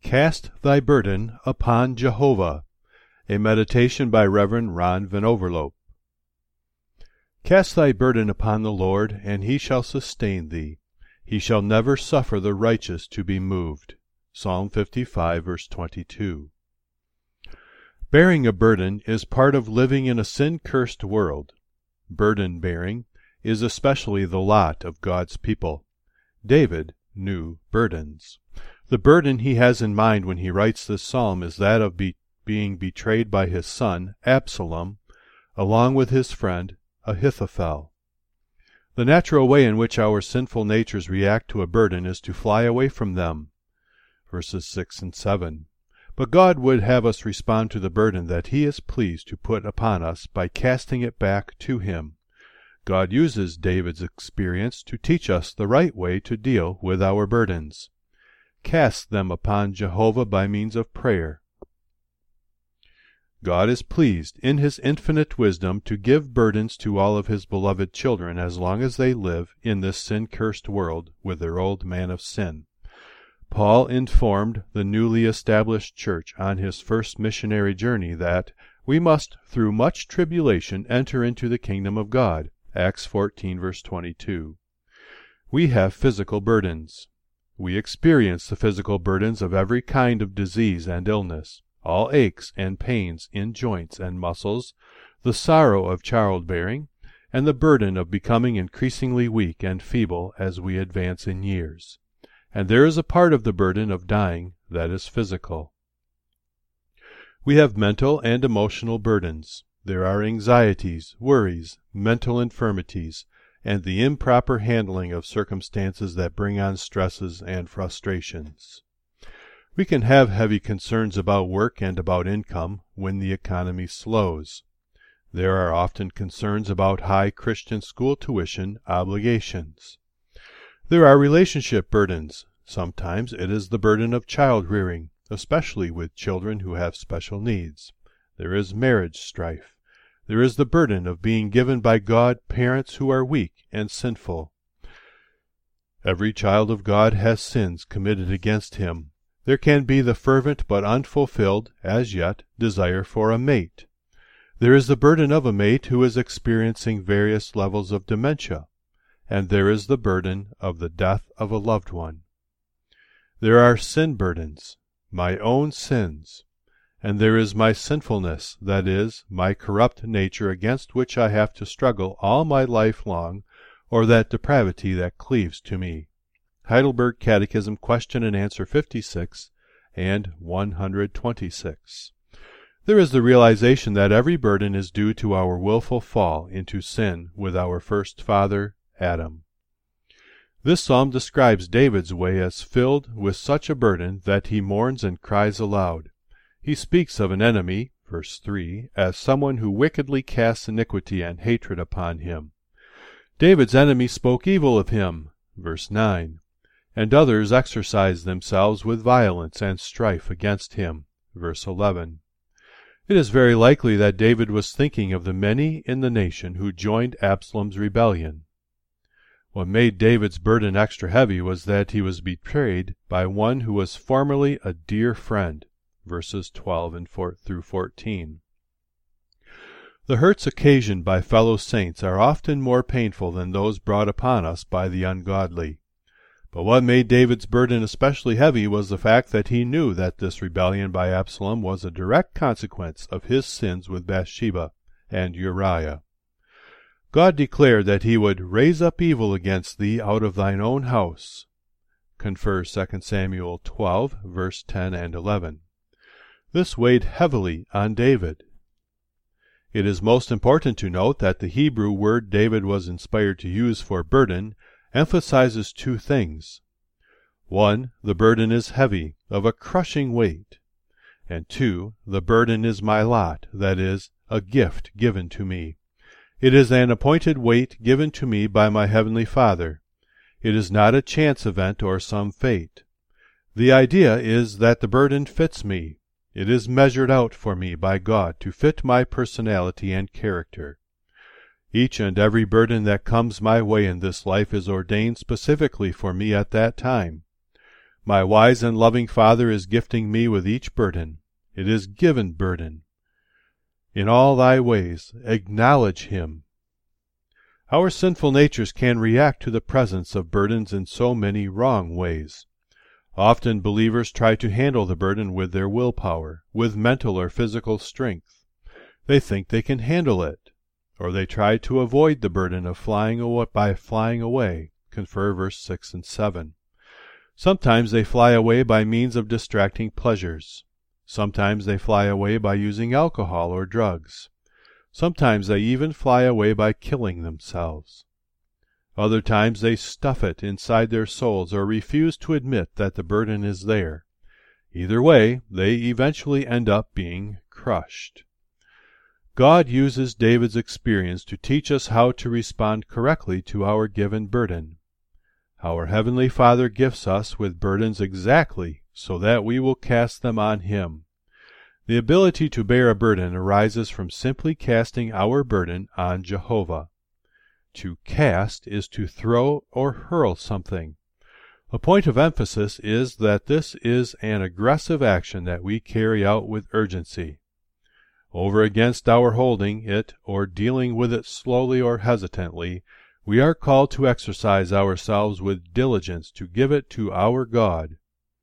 Cast thy burden upon Jehovah. A meditation by Reverend Ron Van Overloop. Cast thy burden upon the Lord, and he shall sustain thee. He shall never suffer the righteous to be moved. Psalm 55, verse 22. Bearing a burden is part of living in a sin-cursed world. Burden-bearing is especially the lot of God's people. David knew burdens. The burden he has in mind when he writes this psalm is that of being betrayed by his son, Absalom, along with his friend, Ahithophel. The natural way in which our sinful natures react to a burden is to fly away from them. Verses 6 and 7. But God would have us respond to the burden that he is pleased to put upon us by casting it back to him. God uses David's experience to teach us the right way to deal with our burdens. Cast them upon Jehovah by means of prayer. God is pleased, in his infinite wisdom, to give burdens to all of his beloved children as long as they live in this sin-cursed world with their old man of sin. Paul informed the newly established church on his first missionary journey that we must, through much tribulation, enter into the kingdom of God. Acts 14, verse 22. We have physical burdens. We experience the physical burdens of every kind of disease and illness, all aches and pains in joints and muscles, the sorrow of childbearing, and the burden of becoming increasingly weak and feeble as we advance in years. And there is a part of the burden of dying that is physical. We have mental and emotional burdens. There are anxieties, worries, mental infirmities, and the improper handling of circumstances that bring on stresses and frustrations. We can have heavy concerns about work and about income when the economy slows. There are often concerns about high Christian school tuition obligations. There are relationship burdens. Sometimes it is the burden of child-rearing, especially with children who have special needs. There is marriage strife. There is the burden of being given by God parents who are weak and sinful. Every child of God has sins committed against him. There can be the fervent but unfulfilled, as yet, desire for a mate. There is the burden of a mate who is experiencing various levels of dementia, and there is the burden of the death of a loved one. There are sin burdens, my own sins, and there is my sinfulness, that is, my corrupt nature against which I have to struggle all my life long, or that depravity that cleaves to me. Heidelberg Catechism, Question and Answer 56 and 126. There is the realization that every burden is due to our willful fall into sin with our first father, Adam. This psalm describes David's way as filled with such a burden that he mourns and cries aloud. He speaks of an enemy, verse 3, as someone who wickedly casts iniquity and hatred upon him. David's enemies spoke evil of him, verse 9, and others exercised themselves with violence and strife against him, verse 11. It is very likely that David was thinking of the many in the nation who joined Absalom's rebellion. What made David's burden extra heavy was that he was betrayed by one who was formerly a dear friend, verses 12 through 14. The hurts occasioned by fellow saints are often more painful than those brought upon us by the ungodly. But what made David's burden especially heavy was the fact that he knew that this rebellion by Absalom was a direct consequence of his sins with Bathsheba and Uriah. God declared that he would raise up evil against thee out of thine own house. Confer 2 Samuel 12, verse 10 and 11. This weighed heavily on David. It is most important to note that the Hebrew word David was inspired to use for burden emphasizes two things. 1, the burden is heavy, of a crushing weight. And 2, the burden is my lot, that is, a gift given to me. It is an appointed weight given to me by my heavenly Father. It is not a chance event or some fate. The idea is that the burden fits me. It is measured out for me by God to fit my personality and character. Each and every burden that comes my way in this life is ordained specifically for me at that time. My wise and loving Father is gifting me with each burden. It is given burden. In all thy ways, acknowledge him. Our sinful natures can react to the presence of burdens in so many wrong ways. Often believers try to handle the burden with their willpower, with mental or physical strength. They think they can handle it, or they try to avoid the burden of flying away. Confer verse 6 and 7. Sometimes they fly away by means of distracting pleasures. Sometimes they fly away by using alcohol or drugs. Sometimes they even fly away by killing themselves. Other times they stuff it inside their souls or refuse to admit that the burden is there. Either way, they eventually end up being crushed. God uses David's experience to teach us how to respond correctly to our given burden. Our Heavenly Father gifts us with burdens exactly so that we will cast them on Him. The ability to bear a burden arises from simply casting our burden on Jehovah. To cast is to throw or hurl something. A point of emphasis is that this is an aggressive action that we carry out with urgency. Over against our holding it or dealing with it slowly or hesitantly, we are called to exercise ourselves with diligence to give it to our God.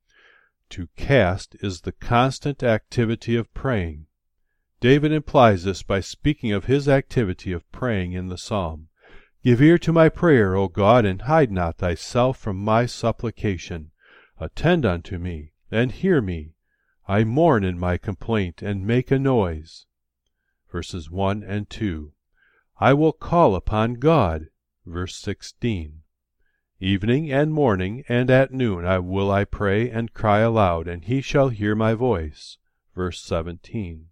To cast is the constant activity of praying. David implies this by speaking of his activity of praying in the psalm. Give ear to my prayer, O God, and hide not thyself from my supplication. Attend unto me, and hear me. I mourn in my complaint, and make a noise. Verses 1 and 2. I will call upon God. Verse 16. Evening and morning and at noon will I pray and cry aloud, and he shall hear my voice. Verse 17.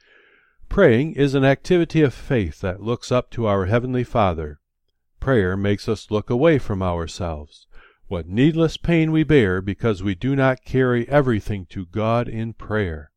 Praying is an activity of faith that looks up to our Heavenly Father. Prayer makes us look away from ourselves. What needless pain we bear because we do not carry everything to God in prayer.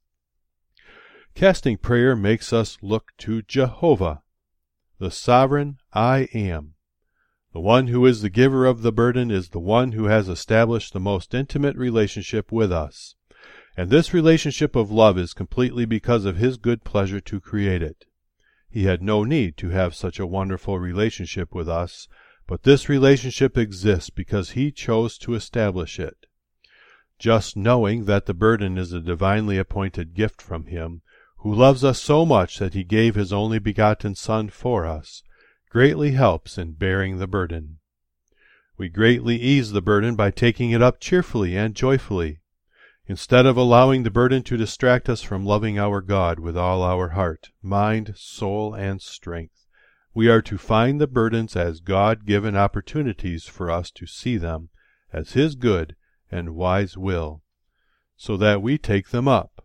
Casting prayer makes us look to Jehovah, the sovereign I Am. The one who is the giver of the burden is the one who has established the most intimate relationship with us. And this relationship of love is completely because of His good pleasure to create it. He had no need to have such a wonderful relationship with us, but this relationship exists because He chose to establish it. Just knowing that the burden is a divinely appointed gift from Him, who loves us so much that He gave His only begotten Son for us, greatly helps in bearing the burden. We greatly ease the burden by taking it up cheerfully and joyfully. Instead of allowing the burden to distract us from loving our God with all our heart, mind, soul, and strength, we are to find the burdens as God-given opportunities for us to see them as His good and wise will, so that we take them up.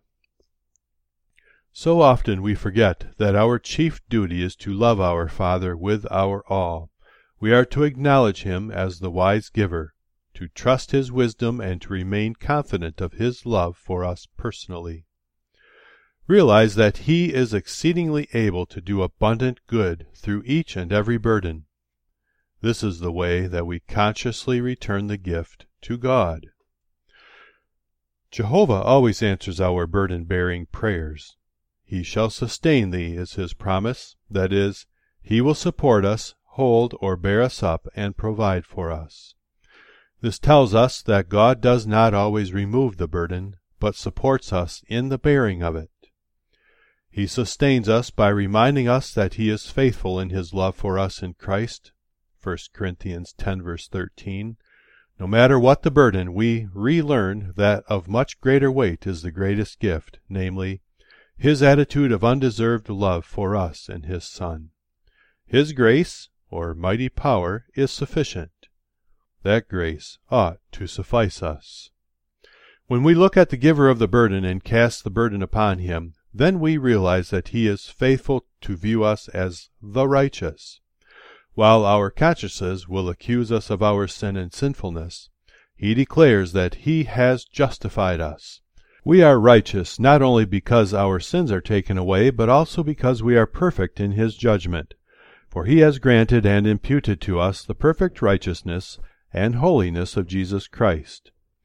So often we forget that our chief duty is to love our Father with our all. We are to acknowledge Him as the wise giver, to trust His wisdom, and to remain confident of His love for us personally. Realize that He is exceedingly able to do abundant good through each and every burden. This is the way that we consciously return the gift to God. Jehovah always answers our burden-bearing prayers. He shall sustain thee is His promise, that is, He will support us, hold or bear us up, and provide for us. This tells us that God does not always remove the burden, but supports us in the bearing of it. He sustains us by reminding us that He is faithful in His love for us in Christ. 1 Corinthians 10 verse 13. No matter what the burden, we relearn that of much greater weight is the greatest gift, namely, His attitude of undeserved love for us in His Son. His grace, or mighty power, is sufficient. That grace ought to suffice us. When we look at the giver of the burden and cast the burden upon Him, then we realize that He is faithful to view us as the righteous. While our consciences will accuse us of our sin and sinfulness, He declares that He has justified us. We are righteous not only because our sins are taken away, but also because we are perfect in His judgment. For He has granted and imputed to us the perfect righteousness and holiness of Jesus Christ.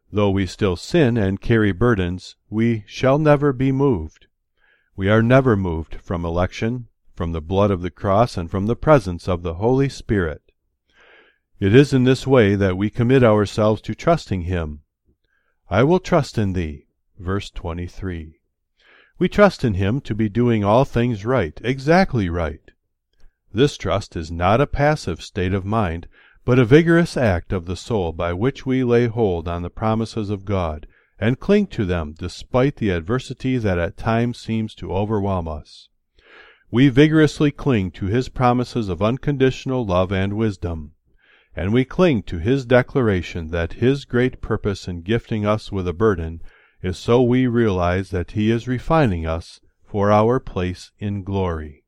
Though we still sin and carry burdens, we shall never be moved. We are never moved from election, from the blood of the cross, and from the presence of the Holy Spirit. It is in this way that we commit ourselves to trusting Him. I will trust in Thee, verse 23. We trust in Him to be doing all things right, exactly right. This trust is not a passive state of mind, but a vigorous act of the soul by which we lay hold on the promises of God and cling to them despite the adversity that at times seems to overwhelm us. We vigorously cling to His promises of unconditional love and wisdom, and we cling to His declaration that His great purpose in gifting us with a burden is so we realize that He is refining us for our place in glory.